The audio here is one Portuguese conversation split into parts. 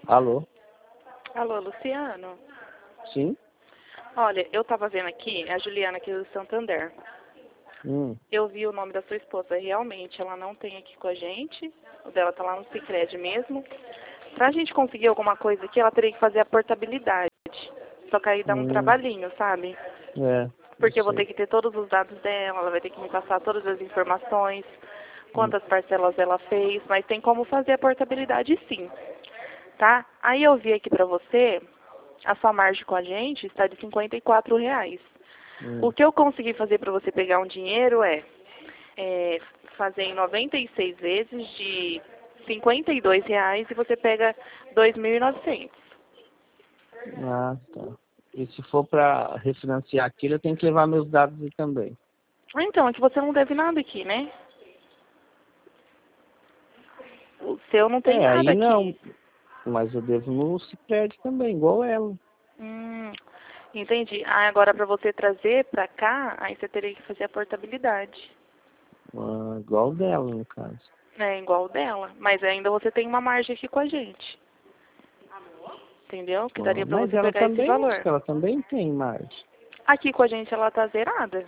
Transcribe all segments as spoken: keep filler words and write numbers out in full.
Alô? Alô, Luciano? Sim? Olha, eu tava vendo aqui, é a Juliana aqui do Santander. Hum. Eu vi o nome da sua esposa, realmente, ela não tem aqui com a gente. O dela tá lá no Sicredi mesmo. Pra gente conseguir alguma coisa aqui, ela teria que fazer a portabilidade. Só que aí dá um Hum. trabalhinho, sabe? É, eu Porque eu vou sei. ter que ter todos os dados dela, ela vai ter que me passar todas as informações, Hum. quantas parcelas ela fez, mas tem como fazer a portabilidade sim, tá? Aí eu vi aqui pra você, a sua margem com a gente está de cinquenta e quatro reais. O Hum. que eu consegui fazer para você pegar um dinheiro é, é fazer em noventa e seis vezes de cinquenta e dois reais e você pega dois mil e novecentos. Ah, tá. E se for pra refinanciar aquilo, eu tenho que levar meus dados aí também. Então, é que você não deve nada aqui, né? O seu não tem É, nada aí não. aqui. Mas eu devo no Sicredi também, igual ela. Hum, entendi. Ah, agora para você trazer para cá, aí você teria que fazer a portabilidade. Ah, igual dela, no caso. É igual o dela, mas ainda você tem uma margem aqui com a gente. Entendeu? Que Ah, daria para mas você ela pegar esse também, acho valor. que ela também tem margem. Aqui com a gente ela tá zerada.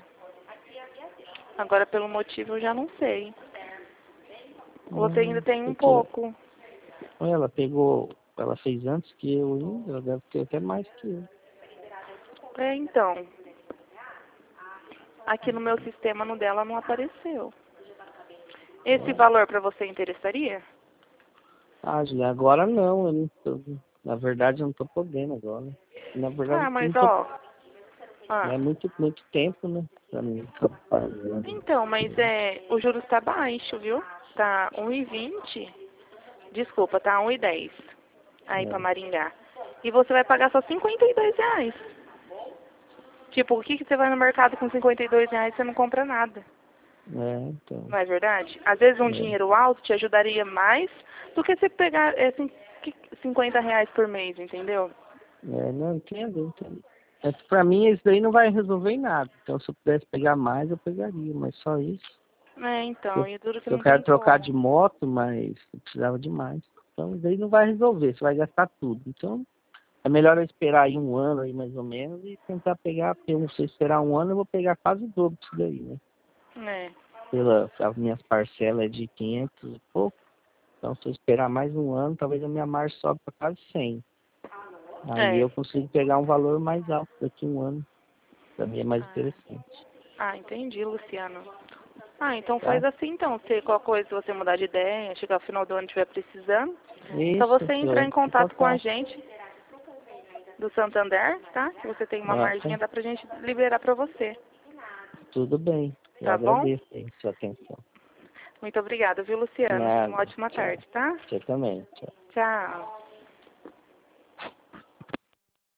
Agora pelo motivo eu já não sei. Você ainda Hum, tem um porque pouco. ela pegou, ela fez antes que eu ainda, ela deve ter até mais que eu. É, então. Aqui no meu sistema no dela não apareceu. Esse É. valor para você interessaria? Ah, Julia, agora não, eu não tô, na verdade eu não tô podendo agora. Na verdade Ah, eu mas não tô, ó. Ah. é muito, muito tempo, né, pra mim. Então, mas é, o juros está baixo, viu? Tá um e vinte. Desculpa, tá um e dez. Aí para É, Maringá. E você vai pagar só cinquenta e dois reais. Tipo, o que, que você vai no mercado com cinquenta e dois reais e você não compra nada? é, então, Não é verdade? Às vezes um é, dinheiro alto te ajudaria mais do que você pegar é, cin- cinquenta reais por mês, entendeu? é, não, entendo, entendo. É que pra mim isso daí não vai resolver em nada. Então se eu pudesse pegar mais, eu pegaria, mas só isso. É, Se então, eu, e duro que se eu não quero tem trocar como. de moto, mas eu precisava de mais. Então isso daí não vai resolver, você vai gastar tudo. Então é melhor eu esperar aí um ano aí mais ou menos e tentar pegar, porque se eu esperar um ano eu vou pegar quase o dobro disso daí, né? É, Pela, as minhas parcelas é de quinhentos e pouco. Então se eu esperar mais um ano, talvez a minha margem sobe para quase cem. Aí é. eu consigo pegar um valor mais alto daqui a um ano. Para mim é mais Ah, interessante. ah, entendi, Luciano. Ah, então faz Tá? assim então. Se qualquer coisa você mudar de ideia, chegar ao final do ano e estiver precisando, só Isso, você eu entrar em entro em contato com a contato. gente do Santander, tá? Que você tem uma Ah, margem, tá. dá pra gente liberar pra você. Tudo bem. Eu Tá bom? agradeço aí a sua atenção. Muito obrigada, viu, Luciano? Tenha uma Nada. ótima Tchau. tarde, tá? Você também. Tchau. Tchau.